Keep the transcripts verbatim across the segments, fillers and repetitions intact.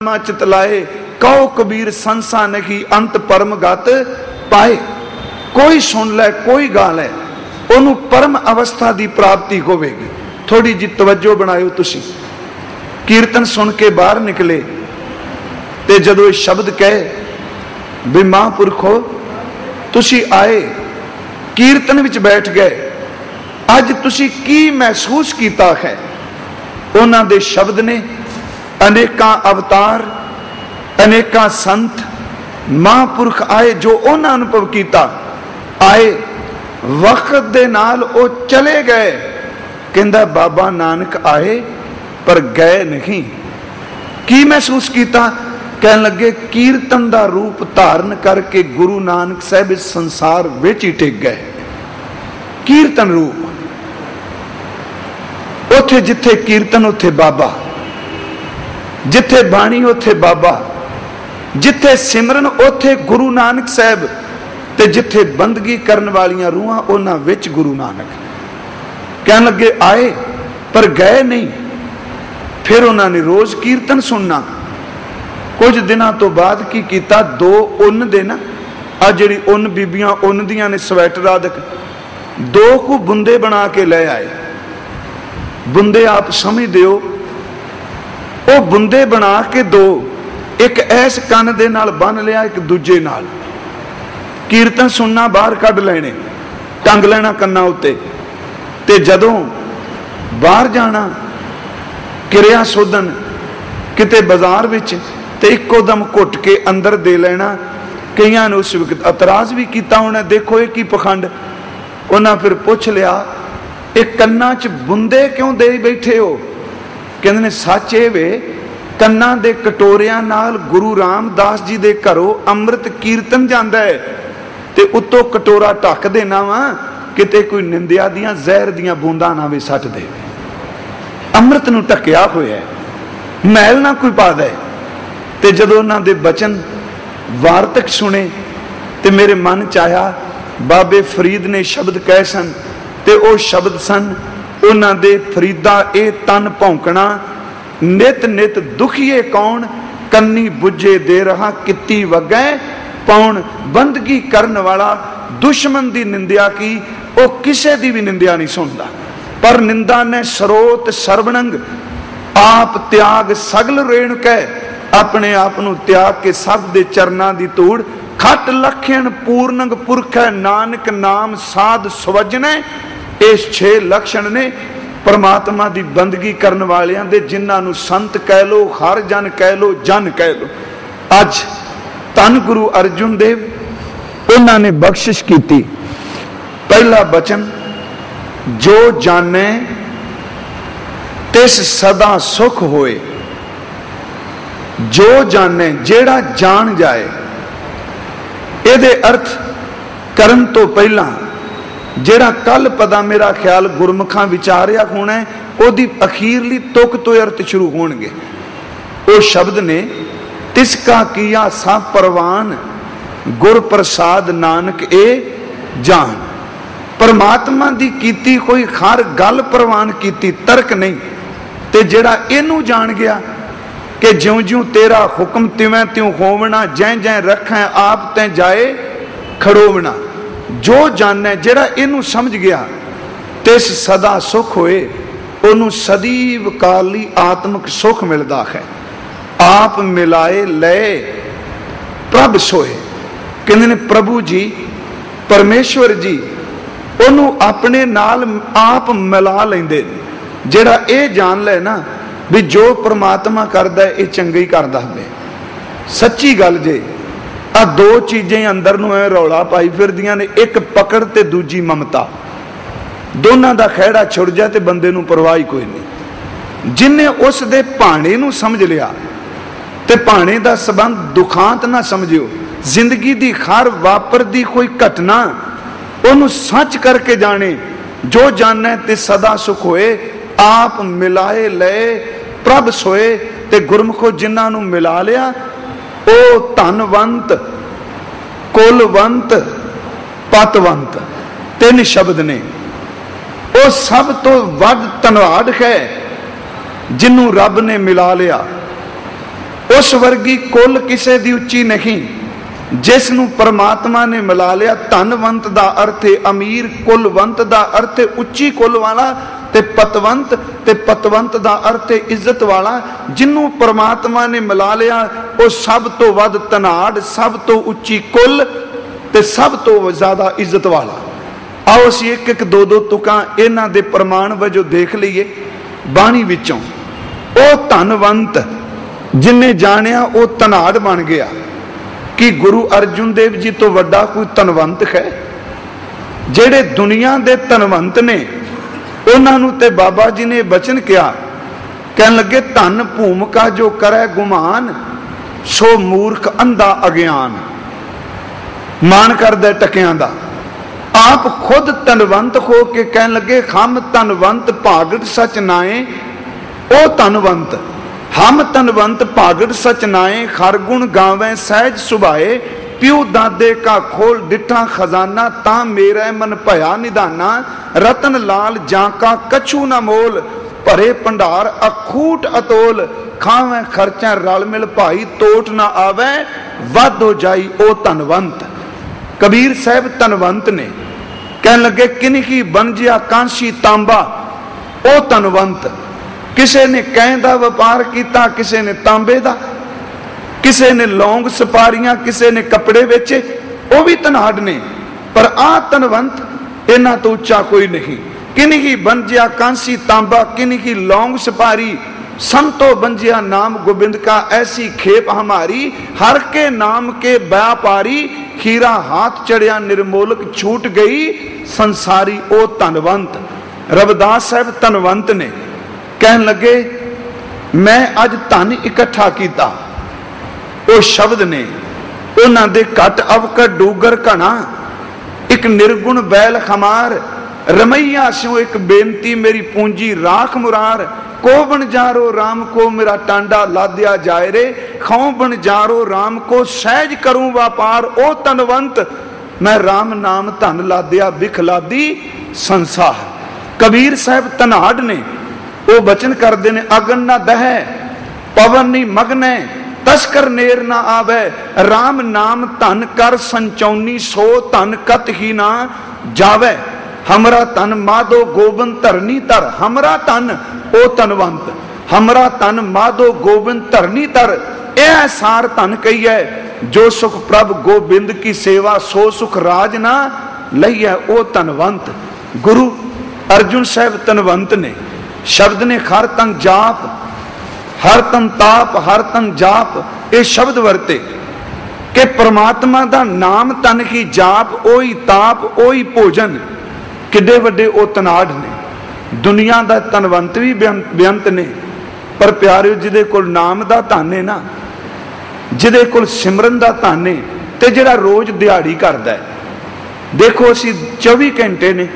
चित लाए, कहो कबीर संसा नहीं अंत परम गत पाए। कोई सुन लै कोई गा लै, ओनू परम अवस्था की प्राप्ति होवेगी। थोड़ी जी तवज्जो बनाओ तुसी। कीर्तन सुन के बाहर निकले ते जदों शब्द कहे भी महापुरखो तुसी आए, कीर्तन विच बैठ गए, अज तुसी की महसूस किया है? उन्हां दे शब्द ने अनेकां अवतार, अनेकां संत महापुरख आए जो उन्हां अनुभव किया। आए वक्त दे नाल ओ चले गए। कहंदा बाबा नानक आए पर गए नहीं। की महसूस किया? कहन लगे कीर्तन का रूप धारण करके गुरु नानक साहब इस संसार विच ही टिक गए। कीर्तन रूप, उथे जिथे कीर्तन उथे बाबा, जिथे बाणी उथे बाबा, जिथे सिमरन उथे गुरु नानक साहब, ते जिथे बंदगी करन वालियां रूहां उन्हां विच गुरु नानक। कहन लगे आए पर गए नहीं। फिर उन्होंने रोज कीर्तन सुनना। कुछ दिनों तो बाद की किया, दो उन दे ना आ जिहड़ी उन बीबियां उन दियां ने स्वैटर आदि, दो को बुंदे बना के ले आए। बुंदे आप समझ हो, वो बुंदे बना के दो, एक ऐस कन दे नाल बन लिया, एक दूजे नाल। कीर्तन सुनना बाहर कढ़ लेने, टंग लेना कन्ना उत्ते, ते जदों बाहर जाना किरिया सोधन किते बाजार विच, ते इक्को दम घुट के अंदर दे लेना। कईयां ने उस वक्त एतराज भी किया होना, देखो ये की पखंड। उन्हें फिर पूछ लिया, एक कन्ना च बुंदे क्यों दे बैठे हो? कहंदे ने सच ये वे, कन्ना दे कटोरियां नाल गुरु रामदास जी दे घरों अमृत कीर्तन जांदा है, ते उत्तों कटोरा ढक देना वा किते कोई निंदिया दियां जहर दियां बूंदां ना भी सट दे। अमृत नूं ढकिया होया, मैल ना कोई पा दे। ते जदों उन्हां दे बचन वार्तक सुने ते मेरे मन च आया, बाबे फरीद ने शब्द कहे सन, ते ओ शब्द सन उन्हां दे फरीदा ए तन भौंकना, नित नित दुखिए कौन, कन्नी बुझे दे रहा कित्ती वगै पौन। बंदगी करन वाला दुश्मन दी निंदिया की, ओ किसे दी भी निंदिया नहीं सुनदा, पर निंदा ने स्रोत सर्वणंग। आप त्याग सगल रेणुकै, अपने आप नूं त्याग के सब दे चरनां दी धूड़। खट लखण पूर्णंग पुरख है, नानक नाम साध स्वजने। इस छे लक्षण ने परमात्मा की बंदगी करने वालियां दे, जिन्हां नूं संत कह लो, हर जन कह लो, जन कह लो। अज धन गुरु अर्जुन देव उन्होंने बख्शिश की। पहला बचन, जो जाने तिस सदा सुख होए। जो जाने, जेड़ा जान जाए। ਇਹਦੇ अर्थ करन तो पहला ਜਿਹੜਾ कल पदा मेरा ख्याल गुरमुखां विचारिया होना है, ਉਹਦੀ अखीरली तुक तो अर्थ शुरू होणगे। वो शब्द ने, तिसका किया सा परवान, गुर प्रसाद नानक ए जान। परमात्मा दी कीती कोई हर गल परवान कीती, तर्क नहीं। ते जेड़ा इनू जान गया कि ज्यों ज्यों तेरा हुक्म तिवें त्यों होवना, जै जै रखै आप तैं जाए खड़ोवना। जो जाने, जेड़ा इनू समझ गया, तिस सदा सुख होए, ओनू सदैव काली आत्मक सुख मिलता है। आप मिलाए ले प्रभ सोए। कहते ने प्रभु जी, परमेश्वर जी ओनू अपने नाल आप मिला लेंदे। जेड़ा ये जान ले ना भी जो परमात्मा करदा है ये चंगा ही करदा है। सच्ची गल जे, आ दो चीजें अंदर नूं ऐ रौला पाई फिरदियां ने, एक पकड़ ते दूजी ममता। दोनों का खैड़ा छुड़ जाए तो बंदे नूं परवाह ही कोई नहीं। जिन्हें उस दे भाणे नूं समझ लिया, ते भाणे दा संबंध दुखांत ना समझियो। जिंदगी दी हर वापरदी कोई घटना उन्होंने सच करके जाने। जो जाने ते सदा सुख होए, आप मिलाए ले प्रभ सोए। ते गुरमुखो जिन्हां नूं मिला लिया, ओ धनवंत, कुलवंत, पतवंत, तीन शब्द ने। वो सब तो वध धनवाड़ है जिन्हों रब ने मिला लिया। उस वर्गी कुल किसे दी उच्ची नहीं, जिस नूं परमात्मा ने मिला लिया। धनवंत दा अर्थ है अमीर, कुलवंत दा अर्थ है उच्ची कुल वाला, ते पतवंत ते पतवंत दा अर्थ है इज्जत वाला। जिन्हों परमात्मा ने मिला लिया वो सब तो वध धनाड़, सब तो उच्ची कुल ते सब तो ज्यादा इज्जत वाला। आओ असीं एक एक दो दो तुकां इन्हां दे प्रमाण वजों देख लईए बाणी विचों। ओ धनवंत जिन्हें जानिया वो धनाड़ बन गया। कि गुरु अर्जुन देव जी तो वड्डा कोई धनवंत है? जेड़े दुनिया दे धनवंत ने उन्हां नूं ते बाबा जी ने बचन किया, कहन लगे धन भूमिका जो करे गुमान, सो मूर्ख अंधा अज्ञान। मान करदे टकियां दा। आप खुद धनवंत हो के कहन लगे हम धनवंत भागड़ सच नाए। ओ धनवंत हम धनवंत भागड़ सच नाए, हर गुण गावे सहज सुभाए। प्यू दादे का खोल डिठा खजाना, ता मेरा मन भया निधाना। रतन लाल जाका कछु न मोल, भरे भंडार अखूट अतोल। खावे खर्चा रल मिल भाई, तोट न आवे वध हो जाई ओ धनवंत। कबीर साहब धनवंत ने कहन लगे किन्ही बन जिया कांसी तांबा, ओ धनवंत। किसी ने कैं दा व्यापार किया, किसी ने तांबे दा, किसी ने लौंग सुपारियां, किसी ने कपड़े बेचे, वो भी धनाड़ ने। पर आ धनवंत इन्हां तो उच्चा कोई नहीं। किन्ही बंजिया कांसी तांबा, किन्ही लौंग सुपारी। संतो बंजिया नाम गोबिंद का, ऐसी खेप हमारी। हर के नाम के व्यापारी, खीरा हाथ चढ़िया निर्मोलक छूट गई संसारी ओ धनवंत। रविदास साहब धनवंत ने कहन लगे मैं अज धन इकट्ठा किया। वो शब्द ने उन्हां दे घट अवकट डूगर घना, एक निर्गुण बैल खमार। रमैया स्यों एक बेनती मेरी पूंजी राख मुरार। को बन जारो राम को मेरा टांडा लाद्या जाए रे। खौ बन जारो राम को सहज करूं व्यापार। ओ धनवंत मैं राम नाम धन लाद्या बिखलादी संसार। कबीर साहब धनाड़ ने वो बचन करते ने अगन ना दह पवन नहीं मगने, तस्कर नेर ना आवे। राम नाम धन कर संचौनी, सो धन कत ही ना जावे। हमरा तन माधो गोबिंद धरनी तर, हमरा तन ओ धनवंत। हमरा तन माधो गोबिंद धरनी तर, यह सार धन कही है। जो सुख प्रभ गोबिंद की सेवा, सो सुख राज ना लईए ओ धनवंत। गुरु अर्जुन साहब धनवंत ने शब्द ने हर तन जाप, हर तन ताप, हर तन जाप, ये शब्द वरते कि परमात्मा दा नाम तन ही जाप, ओही ताप, ओही भोजन। किड्डे वड्डे ओ धनाड़ ने। दुनिया दा धनवंत भी बेअंत ने, पर प्यारे जिहदे कोल नाम दा धन है ना, जिहदे कोल सिमरन दा धन है, ते जिहड़ा रोज दिहाड़ी करदा है। देखो असीं चौबी घंटे ने,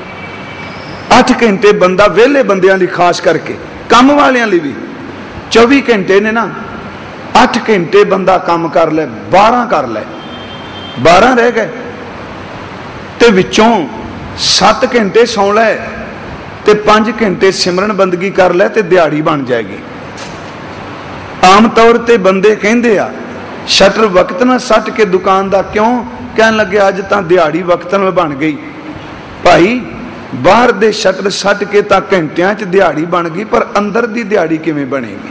अठ घंटे बंदा वेले बंदियां लई, खास करके काम वालियां लई भी चौबी घंटे ने ना। अठ घंटे बंदा काम कर ले, बारह कर ले, बारह रह गए, ते विचों सत्त घंटे सौ ले, ते पांच घंटे सिमरन बंदगी कर ले, ते दिहाड़ी बन जाएगी। आम तौर ते बंदे कहंदे आ शटर वक्त ना सट के दुकान दा, क्यों कहन लगे अज तां दिहाड़ी वक्त नाल बन गई। भाई बाहर दे शटर सट के तां घंटियां च दिहाड़ी बन गई, पर अंदर दी दिहाड़ी किवें बनेगी?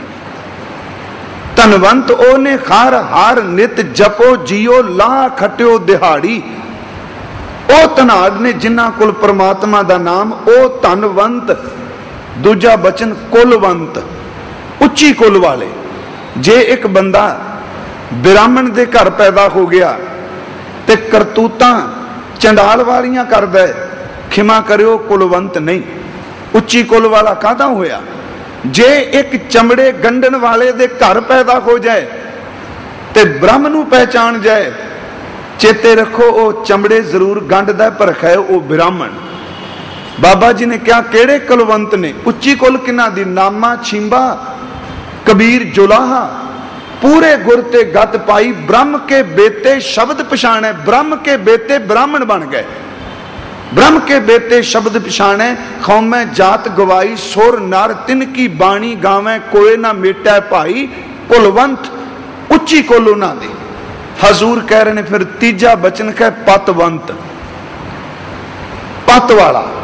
धनवंत ओने हर हर नित जपो जियो, ला खटियो दिहाड़ी। ओ धनाड़ ने जिन्हां कोल परमात्मा दा नाम, ओ धनवंत। दूजा बचन कुलवंत, उच्ची कुल वाले। जे एक बंदा ब्राह्मण दे घर पैदा हो गया ते करतूतां चंडाल वालियां करदा है, खिमा करियो कुलवंत नहीं। उच्ची कुल वाला कादा होया? जे एक चमड़े गंढन वाले दे घर पैदा हो जाए ते ब्रह्म नूं पहचान जाए, चेते रखो वो चमड़े जरूर गंढदा पर है वो ब्राह्मण। बाबा जी ने क्या केड़े कुलवंत ने? उच्ची कुल किन्हां दी? नामा छिंबा, कबीर जुलाहा, पूरे गुर ते गत पाई। ब्रह्म के बेटे शब्द पछाणे, ब्रह्म के बेटे ब्राह्मण बन गए। ब्रह्म के बेटे शब्द पछाणे, खौमे जात गवाई। सुर नर तिन की बाणी गावे, कोई ना मेटा भाई। ਕੁਲਵੰਤ ਉੱਚੀ ਕੁਲ ਉਹਨਾਂ ਦੀ। ਹਜ਼ੂਰ ਕਹਿ ਰਹੇ ਨੇ ਫਿਰ ਤੀਜਾ ਬਚਨ ਕਹੇ ਪਤਵੰਤ, ਪਤ ਵਾਲਾ।